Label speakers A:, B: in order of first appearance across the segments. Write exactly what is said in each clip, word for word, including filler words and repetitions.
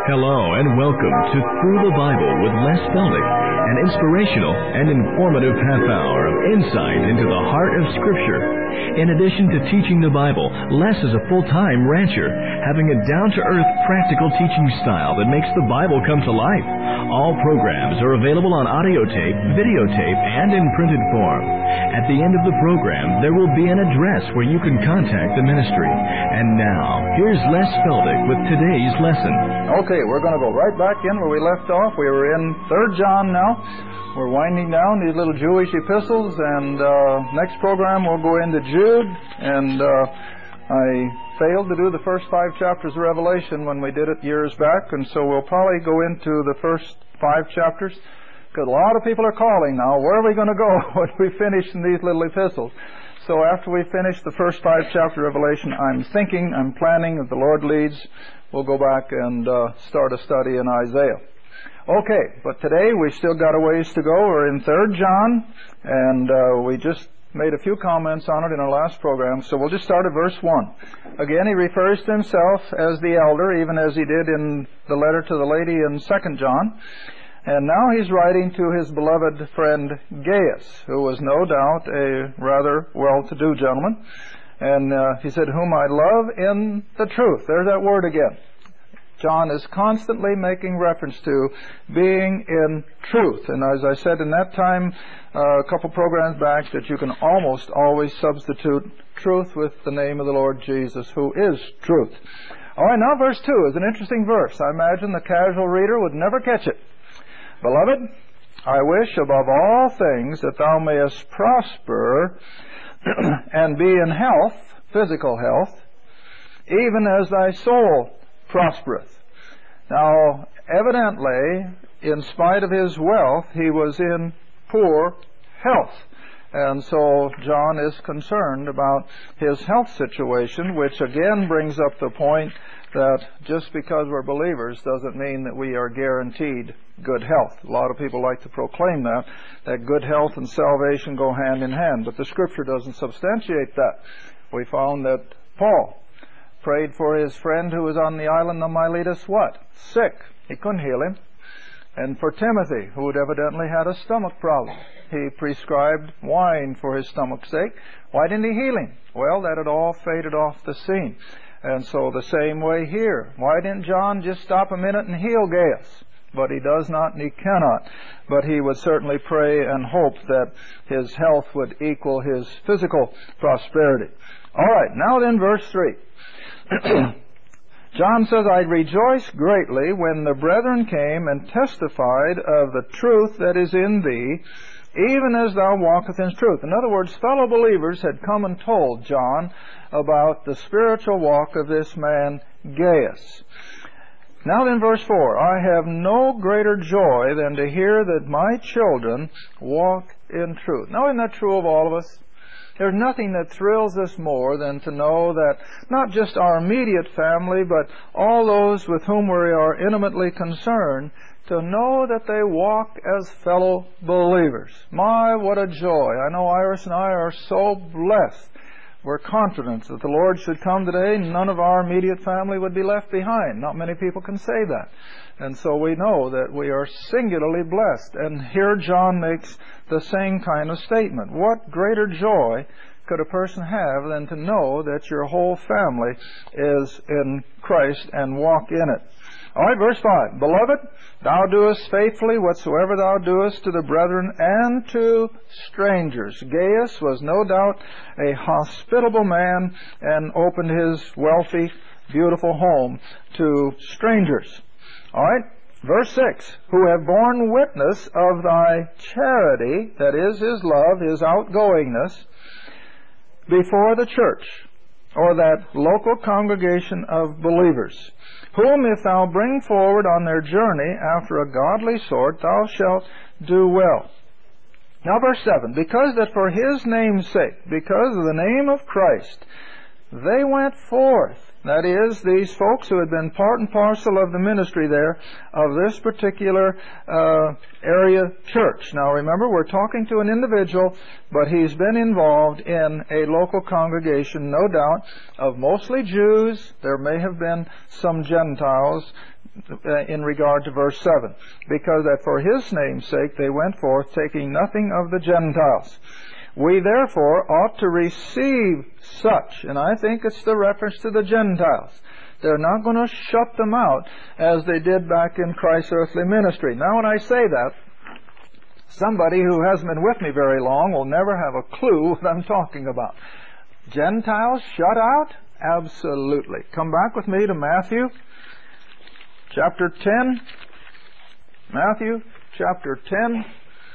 A: Hello and welcome to Through the Bible with Les Feldick, an inspirational and informative half hour of insight into the heart of Scripture. In addition to teaching the Bible, Les is a full-time rancher, having a down-to-earth practical teaching style that makes the Bible come to life. All programs are available on audio tape, videotape, and in printed form. At the end of the program, there will be an address where you can contact the ministry. And now, here's Les Feldick with today's lesson.
B: Okay, we're going to go right back in where we left off. We were in Third John now. We're winding down these little Jewish epistles, and uh, next program we'll go into Jude. And uh, I failed to do the first five chapters of Revelation when we did it years back, and so we'll probably go into the first five chapters, because a lot of people are calling now, where are we going to go when we finish in these little epistles? So after we finish the first five chapters of Revelation, I'm thinking, I'm planning, if the Lord leads, we'll go back and uh, start a study in Isaiah. Okay, but today we've still got a ways to go. We're in Third John, and uh, we just made a few comments on it in our last program, so we'll just start at verse one. Again, he refers to himself as the elder, even as he did in the letter to the lady in Second John. And now he's writing to his beloved friend Gaius, who was no doubt a rather well-to-do gentleman. And uh, he said, whom I love in the truth. There's that word again. John is constantly making reference to being in truth. And as I said in that time, uh, a couple programs back, that you can almost always substitute truth with the name of the Lord Jesus, who is truth. All right, now verse two is an interesting verse. I imagine the casual reader would never catch it. Beloved, I wish above all things that thou mayest prosper and be in health, physical health, even as thy soul prospereth. Now, evidently, in spite of his wealth, he was in poor health. And so John is concerned about his health situation, which again brings up the point that just because we're believers doesn't mean that we are guaranteed good health. A lot of people like to proclaim that, that good health and salvation go hand in hand, but the Scripture doesn't substantiate that. We found that Paul prayed for his friend who was on the island of Miletus, what? Sick. He couldn't heal him. And for Timothy, who had evidently had a stomach problem, he prescribed wine for his stomach's sake. Why didn't he heal him? Well, that had all faded off the scene. And so the same way here. Why didn't John just stop a minute and heal Gaius? But he does not and he cannot. But he would certainly pray and hope that his health would equal his physical prosperity. All right, now then verse three. John says, I rejoice greatly when the brethren came and testified of the truth that is in thee, even as thou walkest in truth. In other words, fellow believers had come and told John about the spiritual walk of this man Gaius. Now then, verse four, I have no greater joy than to hear that my children walk in truth. Now, isn't that true of all of us? There's nothing that thrills us more than to know that not just our immediate family, but all those with whom we are intimately concerned, to know that they walk as fellow believers. My, what a joy. I know Iris and I are so blessed. We're confident that the Lord should come today, none of our immediate family would be left behind. Not many people can say that. And so we know that we are singularly blessed. And here John makes the same kind of statement. What greater joy could a person have than to know that your whole family is in Christ and walk in it? All right, verse five. Beloved, thou doest faithfully whatsoever thou doest to the brethren and to strangers. Gaius was no doubt a hospitable man and opened his wealthy, beautiful home to strangers. All right, verse six. Who have borne witness of thy charity, that is, his love, his outgoingness, before the church, or that local congregation of believers, whom if thou bring forward on their journey after a godly sort, thou shalt do well. Now verse seven, because that for his name's sake, because of the name of Christ, They went forth. That is, these folks who had been part and parcel of the ministry there of this particular uh, area church. Now remember, we're talking to an individual, but he's been involved in a local congregation, no doubt, of mostly Jews. There may have been some Gentiles uh, in regard to verse seven, because that for his name's sake they went forth, taking nothing of the Gentiles. We therefore ought to receive such, and I think it's the reference to the Gentiles. They're not going to shut them out as they did back in Christ's earthly ministry. Now when I say that, somebody who hasn't been with me very long will never have a clue what I'm talking about. Gentiles shut out? Absolutely. Come back with me to Matthew chapter ten. Matthew chapter ten.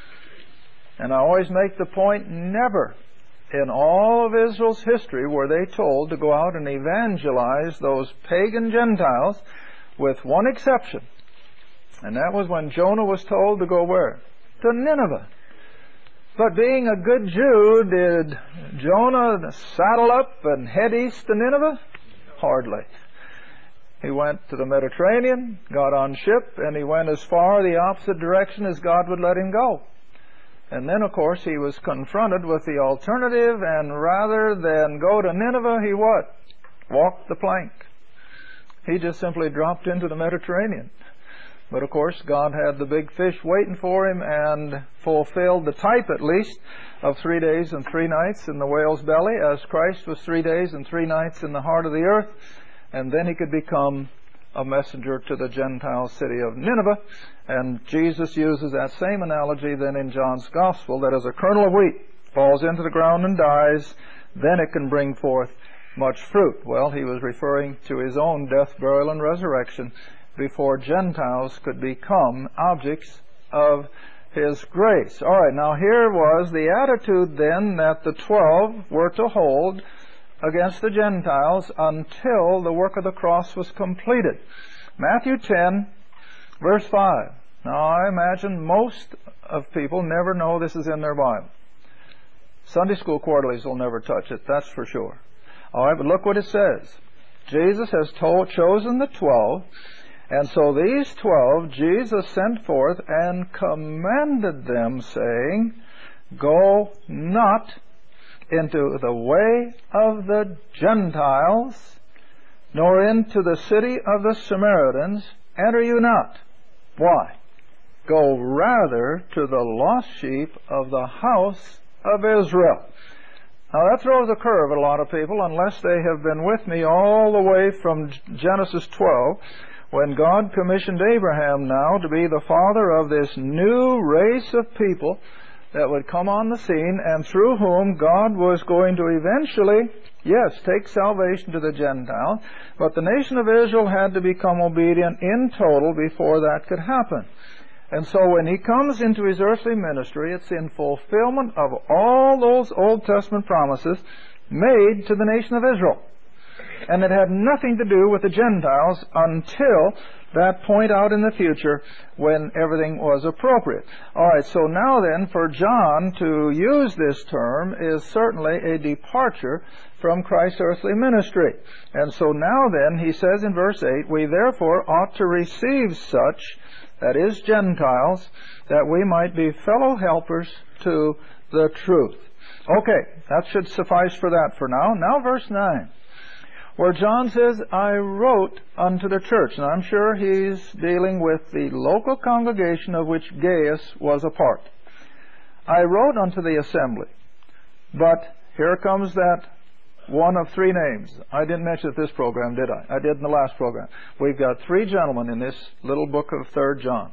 B: And I always make the point, never in all of Israel's history were they told to go out and evangelize those pagan Gentiles, with one exception. And that was when Jonah was told to go where? To Nineveh. But being a good Jew, did Jonah saddle up and head east to Nineveh? Hardly. He went to the Mediterranean, got on ship, and he went as far the opposite direction as God would let him go. And then, of course, he was confronted with the alternative, and rather than go to Nineveh, he what? Walked the plank. He just simply dropped into the Mediterranean. But, of course, God had the big fish waiting for him and fulfilled the type, at least, of three days and three nights in the whale's belly, as Christ was three days and three nights in the heart of the earth. And then he could become a messenger to the Gentile city of Nineveh. And Jesus uses that same analogy then in John's Gospel, that as a kernel of wheat falls into the ground and dies, then it can bring forth much fruit. Well, he was referring to his own death, burial, and resurrection before Gentiles could become objects of his grace. All right, now here was the attitude then that the twelve were to hold against the Gentiles until the work of the cross was completed. Matthew ten, verse five. Now, I imagine most of people never know this is in their Bible. Sunday school quarterlies will never touch it, that's for sure. All right, but look what it says. Jesus has told, chosen the twelve, and so these twelve Jesus sent forth and commanded them, saying, Go not into the way of the Gentiles, nor into the city of the Samaritans, enter you not. Why? Go rather to the lost sheep of the house of Israel. Now that throws a curve at a lot of people, unless they have been with me all the way from Genesis twelve, when God commissioned Abraham now to be the father of this new race of people that would come on the scene, and through whom God was going to eventually, yes, take salvation to the Gentiles, but the nation of Israel had to become obedient in total before that could happen. And so when he comes into his earthly ministry, it's in fulfillment of all those Old Testament promises made to the nation of Israel. And it had nothing to do with the Gentiles until that point out in the future when everything was appropriate. All right, so now then, for John to use this term is certainly a departure from Christ's earthly ministry. And so now then, he says in verse eight, we therefore ought to receive such, that is, Gentiles, that we might be fellow helpers to the truth. Okay, that should suffice for that for now. Now verse nine, where John says, I wrote unto the church. And I'm sure he's dealing with the local congregation of which Gaius was a part. I wrote unto the assembly. But here comes that one of three names. I didn't mention it this program, did I? I did in the last program. We've got three gentlemen in this little book of Third John.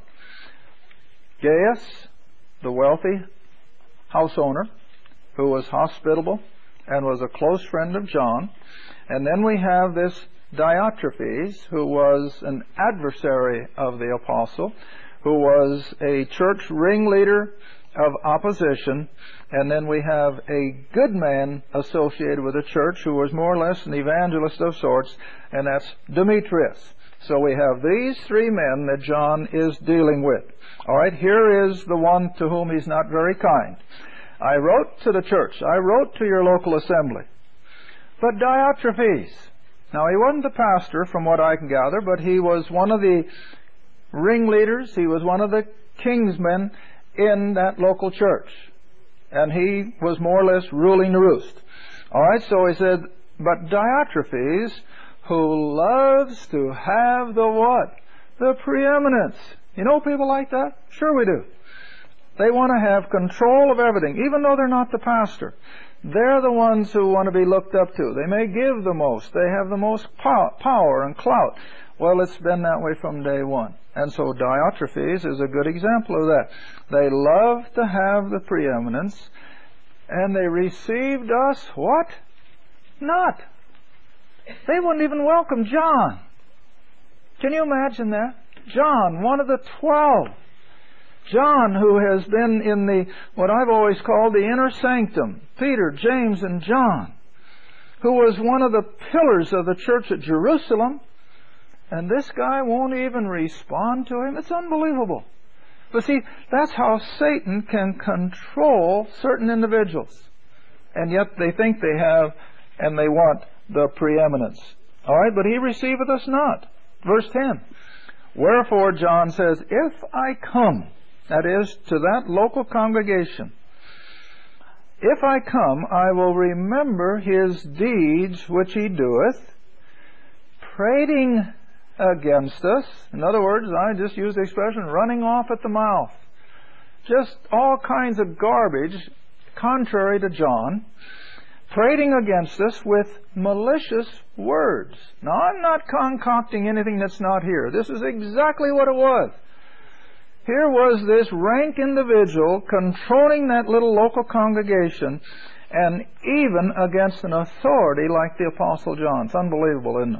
B: Gaius, the wealthy house owner, who was hospitable and was a close friend of John. And then we have this Diotrephes, who was an adversary of the apostle, who was a church ringleader of opposition. And then we have a good man associated with the church who was more or less an evangelist of sorts, and that's Demetrius. So we have these three men that John is dealing with. All right, here is the one to whom he's not very kind. I wrote to the church. I wrote to your local assembly. But Diotrephes, now he wasn't the pastor from what I can gather, but he was one of the ringleaders. He was one of the kingsmen in that local church. And he was more or less ruling the roost. All right, so he said, but Diotrephes, who loves to have the what? The preeminence. You know people like that? Sure we do. They want to have control of everything, even though they're not the pastor. They're the ones who want to be looked up to. They may give the most. They have the most power and clout. Well, it's been that way from day one. And so Diotrephes is a good example of that. They love to have the preeminence, and they received us what? Not. They wouldn't even welcome John. Can you imagine that? John, one of the twelve. John, who has been in the, what I've always called the inner sanctum. Peter, James, and John, who was one of the pillars of the church at Jerusalem. And this guy won't even respond to him. It's unbelievable. But see, that's how Satan can control certain individuals. And yet they think they have, and they want the preeminence. All right, but he receiveth us not. Verse ten. Wherefore, John says, if I come, that is, to that local congregation, if I come, I will remember his deeds which he doeth, prating against us. In other words, I just use the expression running off at the mouth. Just all kinds of garbage, contrary to John, prating against us with malicious words. Now, I'm not concocting anything that's not here. This is exactly what it was. Here was this rank individual controlling that little local congregation, and even against an authority like the Apostle John. It's unbelievable, isn't it?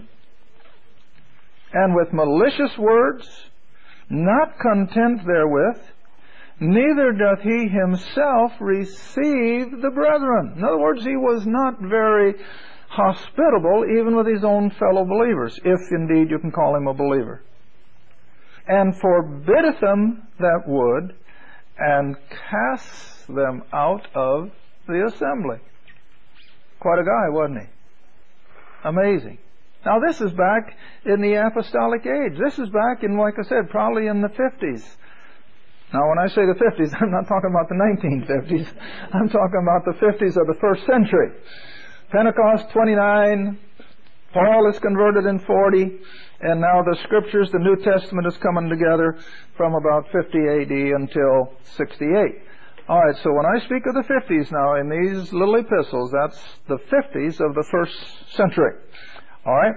B: And with malicious words, not content therewith, neither doth he himself receive the brethren. In other words, he was not very hospitable even with his own fellow believers, if indeed you can call him a believer. And forbiddeth them that would, and casts them out of the assembly. Quite a guy, wasn't he? Amazing. Now this is back in the apostolic age. This is back in, like I said, probably in the fifties. Now when I say the fifties, I'm not talking about the nineteen fifties. I'm talking about the fifties of the first century. Pentecost twenty-nine, Paul is converted in forty, and now the Scriptures, the New Testament is coming together from about fifty A D until sixty-eight. All right, so when I speak of the fifties now in these little epistles, that's the fifties of the first century. All right?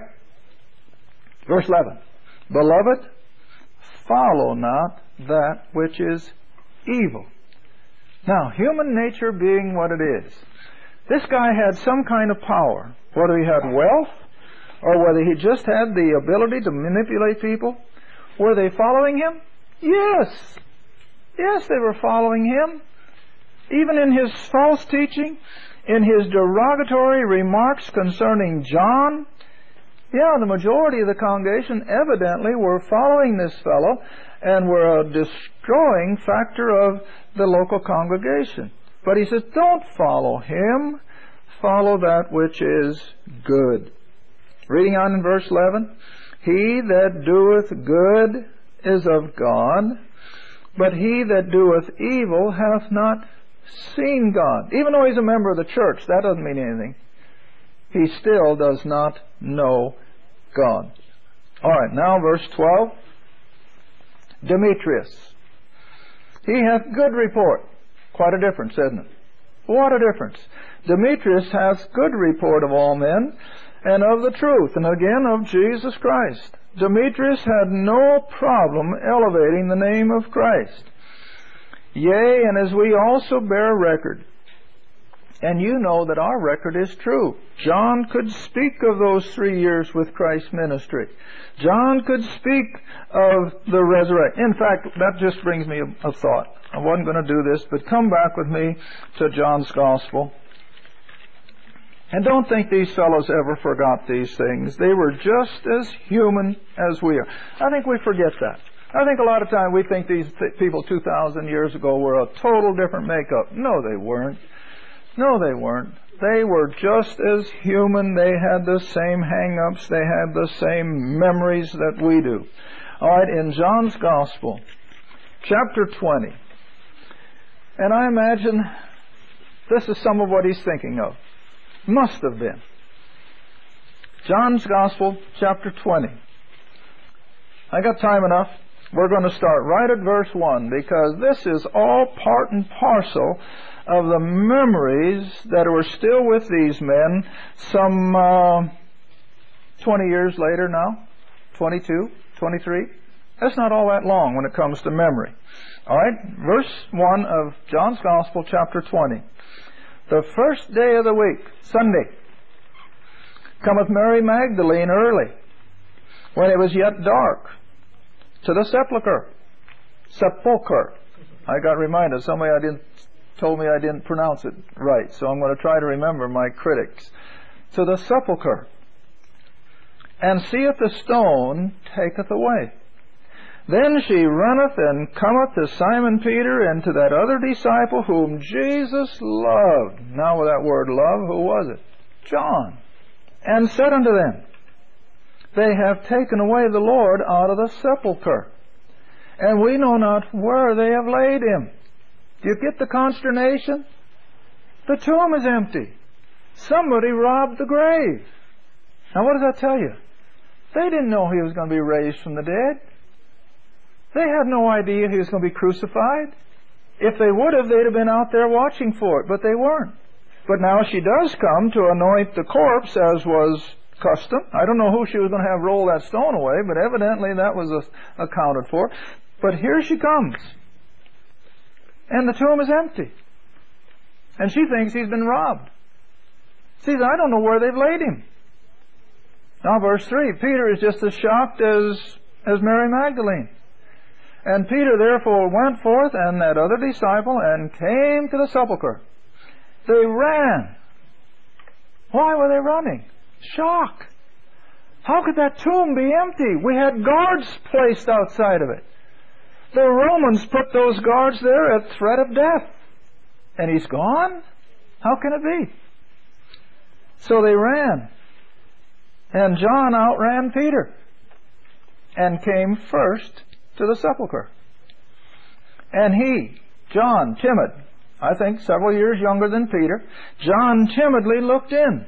B: Verse eleven. Beloved, follow not that which is evil. Now, human nature being what it is, this guy had some kind of power. Whether he had wealth, or whether he just had the ability to manipulate people. Were they following him? Yes. Yes, they were following him. Even in his false teaching, in his derogatory remarks concerning John, yeah, the majority of the congregation evidently were following this fellow and were a destroying factor of the local congregation. But he says, don't follow him. Follow that which is good. Reading on in verse eleven. He that doeth good is of God, but he that doeth evil hath not seen God. Even though he's a member of the church, that doesn't mean anything. He still does not know God. All right, now verse twelve. Demetrius. He hath good report. Quite a difference, isn't it? What a difference. Demetrius hath good report of all men, and of the truth, and again of Jesus Christ. Demetrius had no problem elevating the name of Christ. Yea, and as we also bear record, and you know that our record is true. John could speak of those three years with Christ's ministry. John could speak of the resurrection. In fact, that just brings me a, a thought. I wasn't going to do this, but come back with me to John's Gospel. And don't think these fellows ever forgot these things. They were just as human as we are. I think we forget that. I think a lot of time we think these th- people two thousand years ago were a total different makeup. No, they weren't. No, they weren't. They were just as human. They had the same hang-ups. They had the same memories that we do. All right, in John's Gospel, chapter twenty, and I imagine this is some of what he's thinking of. Must have been. John's Gospel, chapter twenty. I got time enough. We're going to start right at verse one, because this is all part and parcel of the memories that were still with these men some uh, twenty years later now, twenty-two, twenty-three. That's not all that long when it comes to memory. All right, verse one of John's Gospel, chapter twenty. The first day of the week, Sunday, cometh Mary Magdalene early, when it was yet dark, to the sepulchre. Sepulchre. I got reminded. Somebody I didn't told me I didn't pronounce it right, so I'm going to try to remember my critics. To the sepulchre, and seeth the stone taketh away. Then she runneth and cometh to Simon Peter and to that other disciple whom Jesus loved. Now with that word love, who was it? John. And said unto them, They have taken away the Lord out of the sepulchre, and we know not where they have laid him. Do you get the consternation? The tomb is empty. Somebody robbed the grave. Now what does that tell you? They didn't know he was going to be raised from the dead. They had no idea he was going to be crucified. If they would have, they'd have been out there watching for it, but they weren't. But now she does come to anoint the corpse, as was custom. I don't know who she was going to have roll that stone away, but evidently that was a, accounted for. But here she comes. And the tomb is empty. And she thinks he's been robbed. See, I don't know where they've laid him. Now verse three, Peter is just as shocked as, as Mary Magdalene. And Peter therefore went forth, and that other disciple, and came to the sepulchre. They ran. Why were they running? Shock. How could that tomb be empty? We had guards placed outside of it. The Romans put those guards there at threat of death. And he's gone? How can it be? So they ran. And John outran Peter and came first to the sepulchre. And he, John, timid, I think several years younger than Peter, John timidly looked in.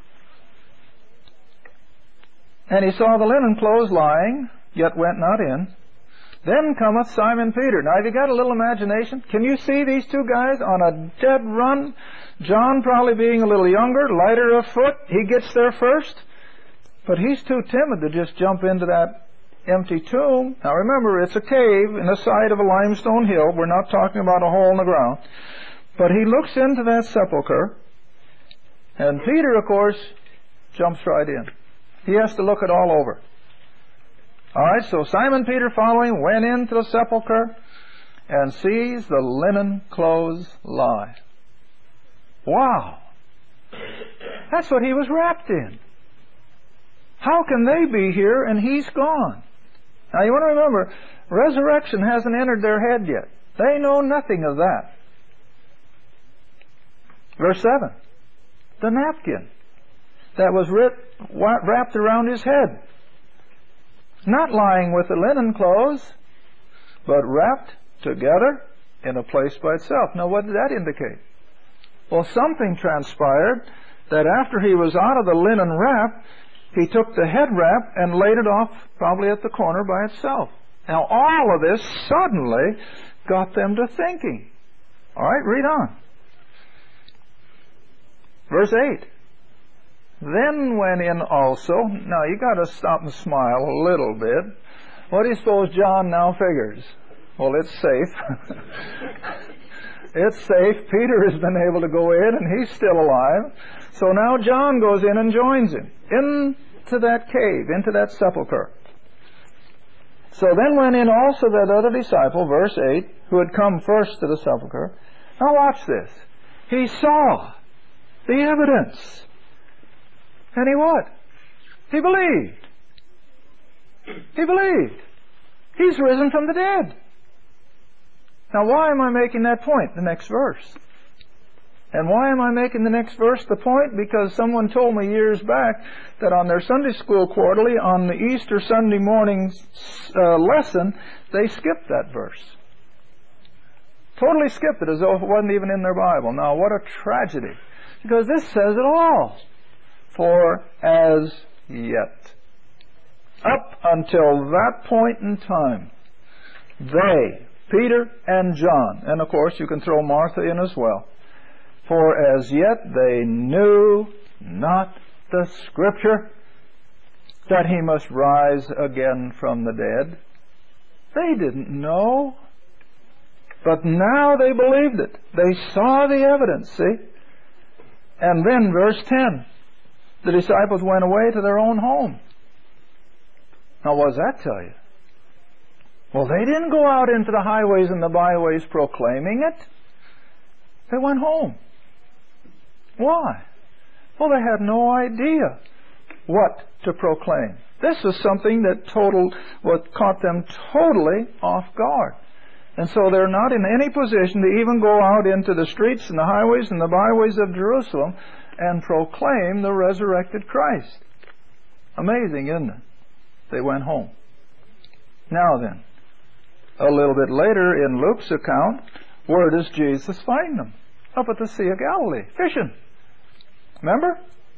B: And he saw the linen clothes lying, yet went not in. Then cometh Simon Peter. Now, have you got a little imagination? Can you see these two guys on a dead run? John probably being a little younger, lighter of foot. He gets there first. But he's too timid to just jump into that empty tomb. Now, remember, it's a cave in the side of a limestone hill. We're not talking about a hole in the ground. But he looks into that sepulchre. And Peter, of course, jumps right in. He has to look it all over. All right, so Simon Peter following went into the sepulchre and sees the linen clothes lie. Wow! That's what he was wrapped in. How can they be here and he's gone? Now you want to remember, resurrection hasn't entered their head yet. They know nothing of that. Verse seven. The napkin that was wrapped around his head, not lying with the linen clothes, but wrapped together in a place by itself. Now what did that indicate? Well, something transpired that after he was out of the linen wrap, he took the head wrap and laid it off probably at the corner by itself. Now all of this suddenly got them to thinking. All right, read on. Verse eight. Then went in also. Now you got to stop and smile a little bit. What do you suppose John now figures? Well, it's safe. It's safe. Peter has been able to go in and he's still alive. So now John goes in and joins him into that cave, into that sepulchre. So then went in also that other disciple, verse eight, who had come first to the sepulchre. Now watch this. He saw the evidence. And he what? He believed. He believed. He's risen from the dead. Now why am I making that point? The next verse. And why am I making the next verse the point? Because someone told me years back that on their Sunday school quarterly, on the Easter Sunday morning uh, lesson, they skipped that verse. Totally skipped it as though it wasn't even in their Bible. Now, what a tragedy. Because this says it all. For as yet. Up until that point in time, they, Peter and John, and of course you can throw Martha in as well, for as yet they knew not the Scripture, that he must rise again from the dead. They didn't know. But now they believed it. They saw the evidence, see? And then verse ten, the disciples went away to their own home. Now what does that tell you? Well, they didn't go out into the highways and the byways proclaiming it. They went home. Why? Well, they had no idea what to proclaim. This was something that total, what caught them totally off guard. And so they're not in any position to even go out into the streets and the highways and the byways of Jerusalem and proclaim the resurrected Christ. Amazing, isn't it? They went home. Now then, a little bit later in Luke's account, where does Jesus find them? Up at the Sea of Galilee, fishing. Remember?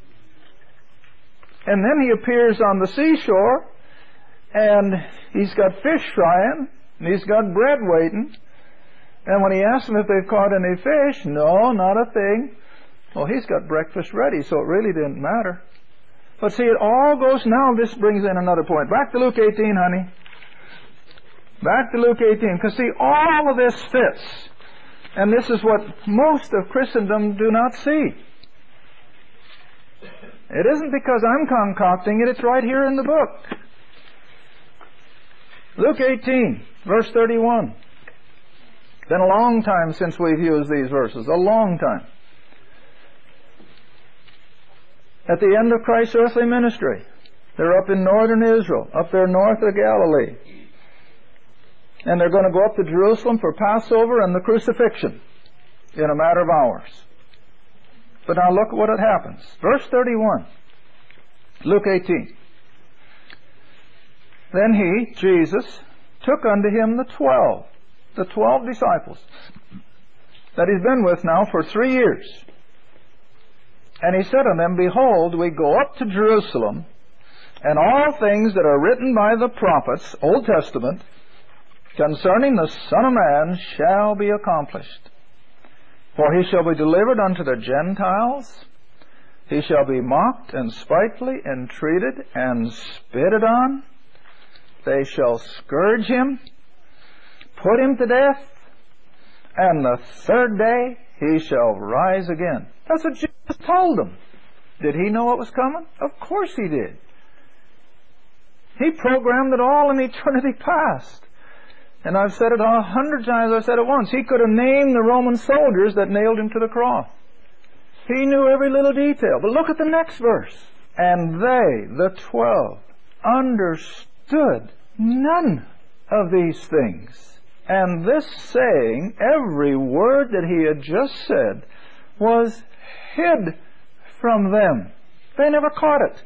B: And then he appears on the seashore, and he's got fish frying, and he's got bread waiting. And when he asks them if they've caught any fish, no, not a thing. Well, he's got breakfast ready, so it really didn't matter. But see, it all goes now. This brings in another point. Back to Luke eighteen, honey. Back to Luke eighteen. Because see, all of this fits. And this is what most of Christendom do not see. It isn't because I'm concocting it. It's right here in the book. Luke eighteen, verse thirty-one. Been a long time since we've used these verses. A long time. At the end of Christ's earthly ministry, they're up in northern Israel, up there north of Galilee. And they're going to go up to Jerusalem for Passover and the crucifixion in a matter of hours. But now look at what it happens. Verse thirty-one, Luke eighteen. Then he, Jesus, took unto him the twelve, the twelve disciples that he's been with now for three years. And he said unto them, Behold, we go up to Jerusalem, and all things that are written by the prophets, Old Testament, concerning the Son of Man shall be accomplished. For he shall be delivered unto the Gentiles, he shall be mocked and spitefully entreated and spitted on. They shall scourge him, put him to death, and the third day he shall rise again. That's what Jesus told them. Did he know what was coming? Of course he did. He programmed it all in eternity past. And I've said it a hundred times, I've said it once. He could have named the Roman soldiers that nailed him to the cross. He knew every little detail. But look at the next verse. And they, the twelve, understood none of these things. And this saying, every word that he had just said, was hid from them. They never caught it.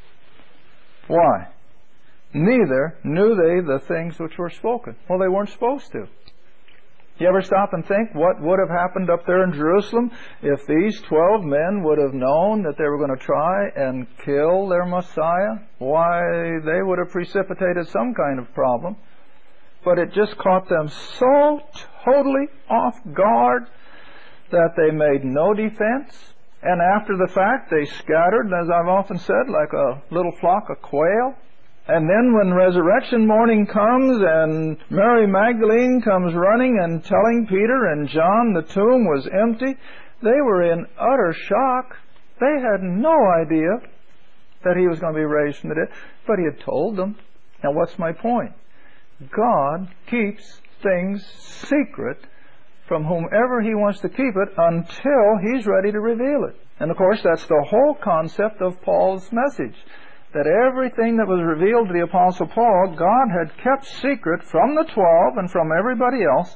B: Why? Neither knew they the things which were spoken. Well, they weren't supposed to. You ever stop and think what would have happened up there in Jerusalem if these twelve men would have known that they were going to try and kill their Messiah? Why, they would have precipitated some kind of problem. But it just caught them so totally off guard that they made no defense. And after the fact, they scattered, as I've often said, like a little flock of quail. And then when resurrection morning comes and Mary Magdalene comes running and telling Peter and John the tomb was empty, they were in utter shock. They had no idea that he was going to be raised from the dead, but he had told them. Now what's my point? God keeps things secret from whomever he wants to keep it until he's ready to reveal it. And of course that's the whole concept of Paul's message. That everything that was revealed to the Apostle Paul, God had kept secret from the twelve and from everybody else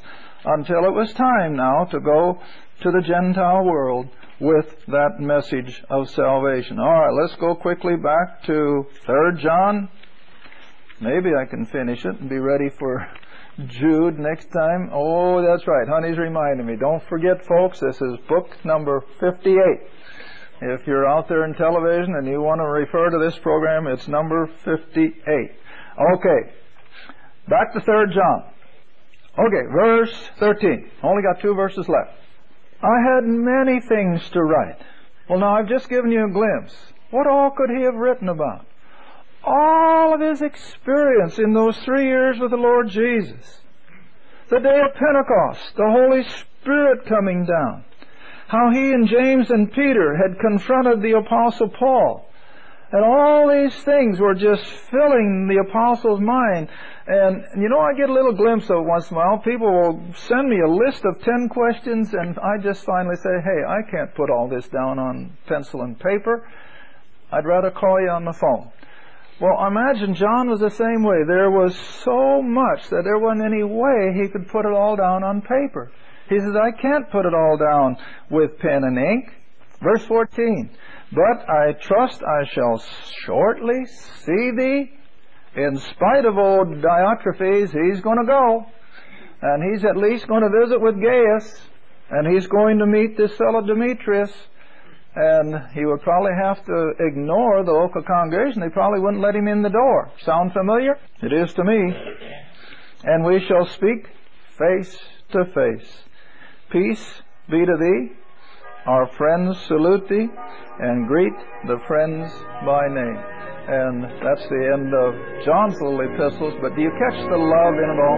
B: until it was time now to go to the Gentile world with that message of salvation. All right, let's go quickly back to Third John. Maybe I can finish it and be ready for Jude next time. Oh, that's right. Honey's reminding me. Don't forget, folks, this is book number fifty-eight. If you're out there in television and you want to refer to this program, it's number fifty-eight. Okay, back to Third John. Okay, verse thirteen. Only got two verses left. I had many things to write. Well, now I've just given you a glimpse. What all could he have written about? All of his experience in those three years with the Lord Jesus. The day of Pentecost, the Holy Spirit coming down. How he and James and Peter had confronted the Apostle Paul. And all these things were just filling the Apostle's mind. And, you know, I get a little glimpse of it once in a while. People will send me a list of ten questions, and I just finally say, hey, I can't put all this down on pencil and paper. I'd rather call you on the phone. Well, imagine John was the same way. There was so much that there wasn't any way he could put it all down on paper. He says, I can't put it all down with pen and ink. Verse fourteen, but I trust I shall shortly see thee. In spite of old Diotrephes, he's going to go. And he's at least going to visit with Gaius. And he's going to meet this fellow Demetrius. And he would probably have to ignore the local congregation. They probably wouldn't let him in the door. Sound familiar? It is to me. And we shall speak face to face. Peace be to thee. Our friends salute thee, and greet the friends by name. And that's the end of John's little epistles, but do you catch the love in it all?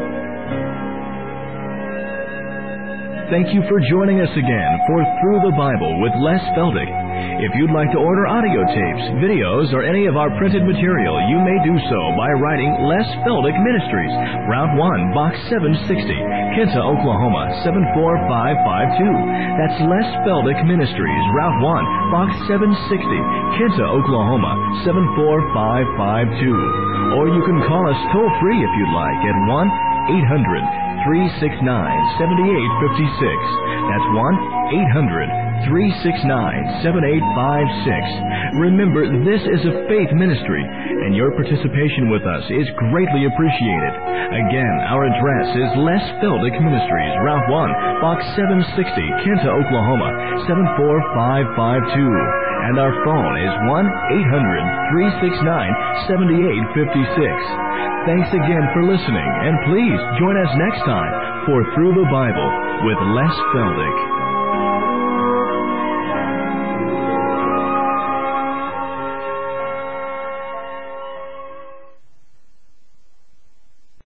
A: Thank you for joining us again for Through the Bible with Les Feldick. If you'd like to order audio tapes, videos, or any of our printed material, you may do so by writing Les Feldick Ministries, Route one, Box seven sixty, Kinta, Oklahoma, seven four five five two. That's Les Feldick Ministries, Route one, Box seven sixty, Kinta, Oklahoma, seven four five five two. Or you can call us toll-free if you'd like at one eight hundred three six nine seven eight five six. That's one eight hundred three six nine seven eight five six. Remember, this is a faith ministry, and your participation with us is greatly appreciated. Again, our address is Les Feldick Ministries, Route one, Box seven sixty, Kinta, Oklahoma, seven four five five two. And our phone is one eight hundred three six nine seven eight five six. Thanks again for listening, and please join us next time for Through the Bible with Les Feldick.